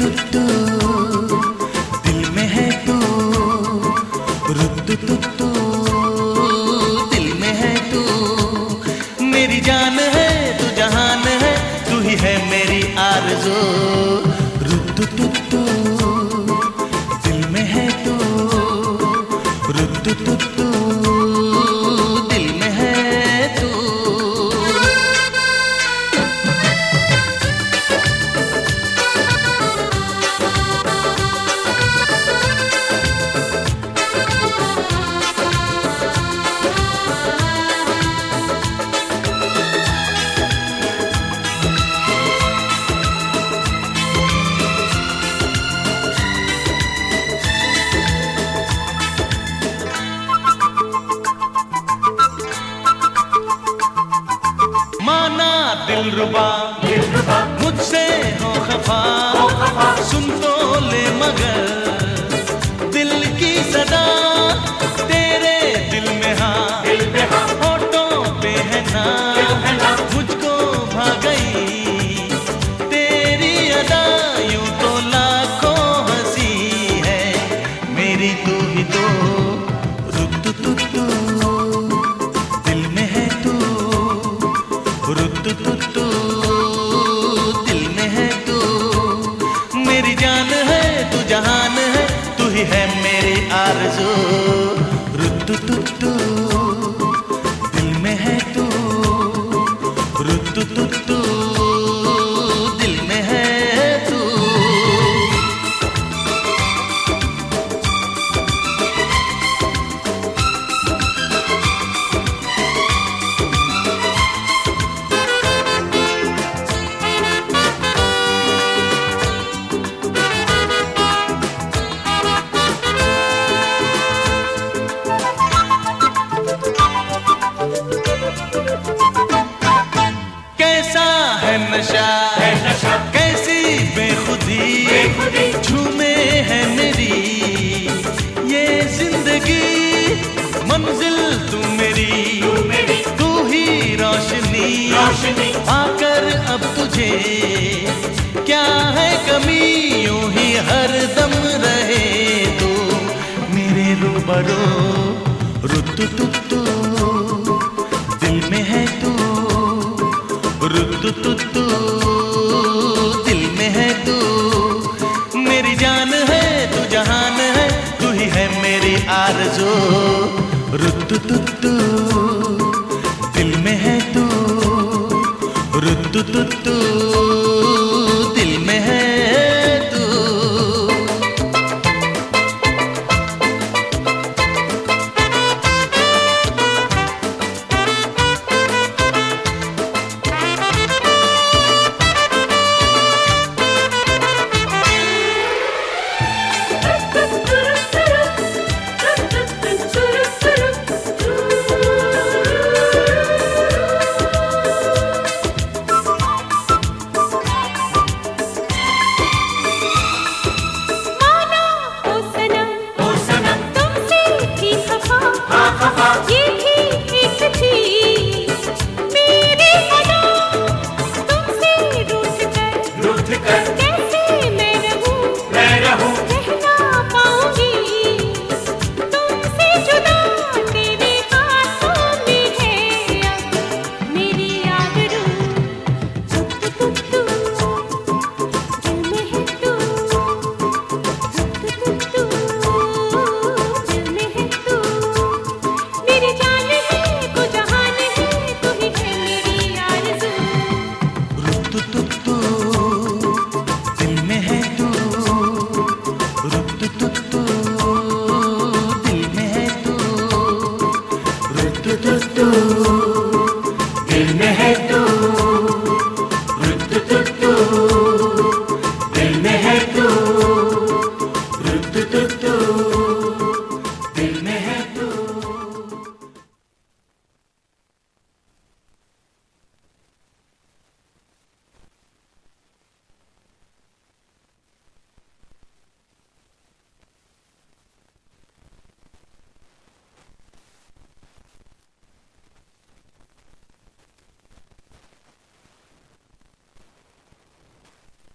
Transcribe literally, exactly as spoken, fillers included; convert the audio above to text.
तु तु दिल में है तू, रुतु तु तु दिल में है तू, मेरी जान है तू जहान है, तू ही है मेरी आरज़ू। रुतु तु तु दिल में है तू, रुतु तु तु दिल में है तू। दिलरुबा मुझसे हो खफा, सुन तो ले मगर दिल की सदा तेरे दिल में हाँ, होठों पे है ना, मुझको भा गई तेरी अदा, यूं तो लाखों हंसी है मेरी तू ही तो। रुतु तु तु दिल में है तू, रुतु तु तु दिल में है तू, मेरी जान है तू जहान है, तू ही है मेरी आरज़ू। रुतु तु तु दिल में है तू, रुतु तु तु दिल में है तू। नशा है नशा, कैसी बेखुदी, बेखुदी झूमे है मेरी ये जिंदगी, मंजिल तू मेरी, तू मेरी तू ही रोशनी, रोशनी आकर अब तुझे क्या है कमी, यूं ही हर दम रहे तू मेरे रूबरू। रुतु तु तु दिल में है तू, रुतु तु तु दिल में है तू, मेरी जान है तू जहान है, तू ही है मेरी आरज़ू। रुतु तु तु दिल में है तू, रुतु तु तु